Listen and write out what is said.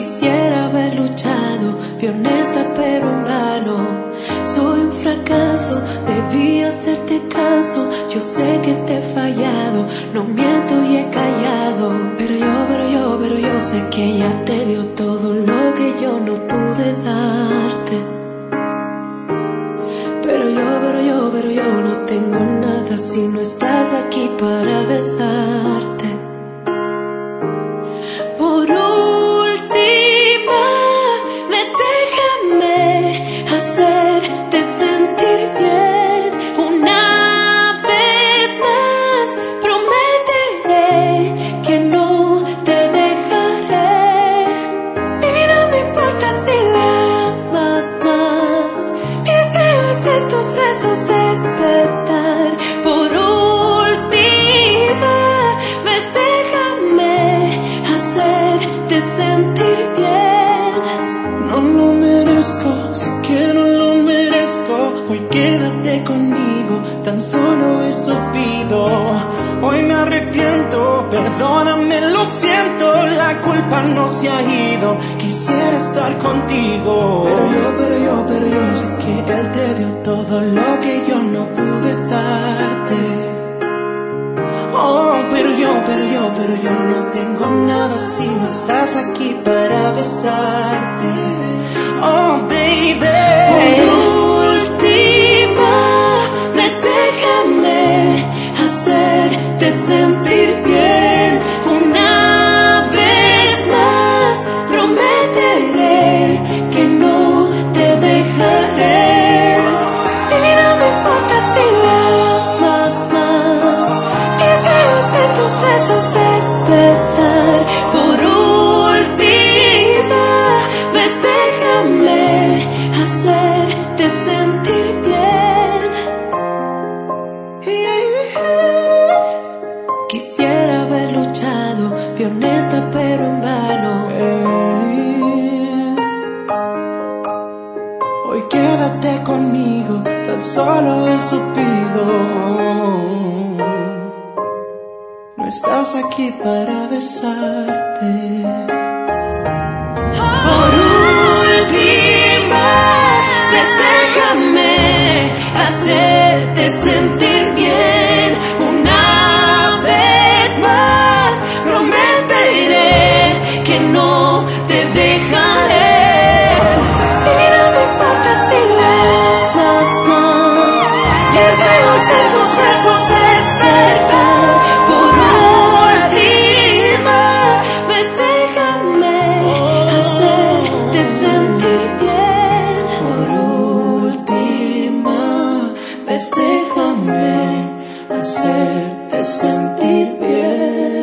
Quisiera haber luchado, fui honesta pero en vano. Soy un fracaso, debí hacerte caso. Yo sé que te he fallado, no miento y he callado. Pero yo sé que ella te dio todo lo que yo no pude darte. Pero yo no tengo nada si no estás aquí para besarte. Por última vez déjame hacerte sentir bien. Una vez más prometeré que no te dejaré. Mi vida me importa si la amas más. Mi deseo es en tus brazos despertar. Por última vez déjame hacerte sentir bien. No lo merezco, sé que no lo merezco. Hoy quédate conmigo, tan solo eso pido. Hoy me arrepiento, perdóname, lo siento. La culpa no se ha ido, quisiera estar contigo. Pero yo sé que él te dio todo lo que yo no pude darte. Oh, pero yo no tengo nada si no estás aquí para besarte. Oh, baby. Por última vez déjame hacerte sentir bien. Una vez más prometeré que no te dejaré. Mi vida me importa si la amas más. Mi deseo es en tus besos despertar. Por última vez déjame hacerte sentir bien. Quisiera haber luchado, fui honesta pero en vano. Hoy quédate conmigo, tan solo eso pido. No estás aquí para besarte. Por última vez déjame hacerte sentir bien. Una vez más prometeré que no te dejaré. Mi vida me importa si la amas más. Mi deseo es en tus besos despertar. Por última vez déjame hacerte sentir bien. Por última vez déjame hacerte sentir bien.